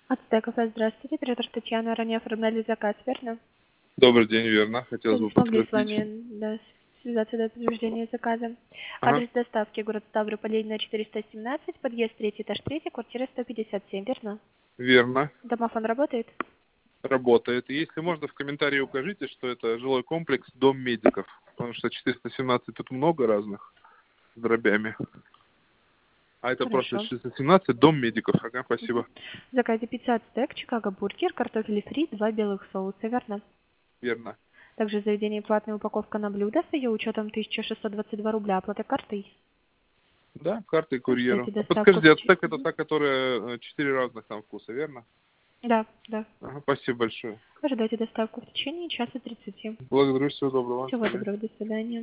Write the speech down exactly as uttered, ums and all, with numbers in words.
Ацтек кафе, здравствуйте. Оператор Татьяна. Ранее оформляли заказ, верно? Добрый день, верно. Хотелось Вы бы не смогли с подтвердить. вами, да, связаться до подтверждения заказа. Ага, Адрес доставки: город Ставрополь, Ленина, четыреста семнадцать, подъезд третий, этаж третий, квартира сто пятьдесят семь, верно? верно. Домофон работает? Работает. Если можно, в комментарии укажите, что это жилой комплекс Дом медиков. Потому что четыреста семнадцать тут много разных с дробями. А это просто Хорошо. четыреста семнадцать Дом медиков. Ага, Мгм. спасибо. В заказе пицца Ацтек, Чикаго бургер, картофель фри, два белых соуса, верно? Верно. Также в заведении платная упаковка на блюдо с ее учетом тысяча шестьсот двадцать два рубля, оплата картой. Да, картой курьеру. Ожидайте А доставку в подскажите, теч- ацтек это Мгм. та, которая э, четыре разных там вкуса, верно? Да, да. Ага, спасибо большое. Ожидайте доставку в течение часа тридцати. Благодарю, всего доброго. До Всего свидания. доброго, до свидания.